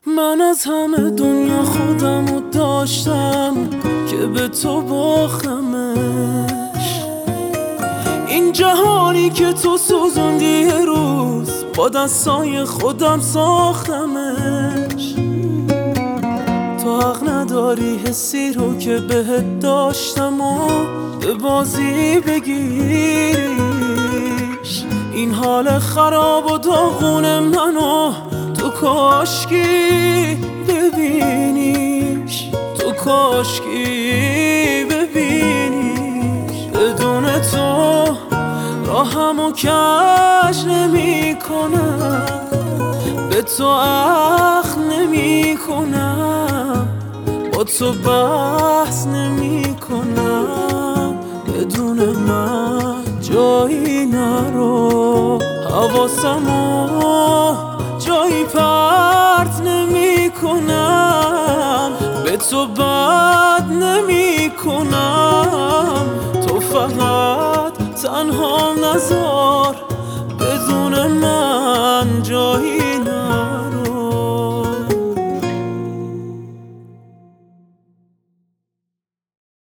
من از همه دنیا خودمو داشتم که به تو باختمش. این جهانی که تو سوزوندی یه روز با دستای خودم ساختمش. تو حق نداری حسی رو که بهت داشتم و به بازی بگیریش. این حال خراب و داغون منو تو کاشکی ببینیش، تو کاشکی ببینیش. بدون تو راهمو کج نمی کنم، به تو اخم نمی کنم، با تو بحث نمی کنم. بدون من جایی نرو، حواسمو جایی پرت نمی کنم، به تو بد نمی کنم. تو فقط تنها نذار، بدون من جایی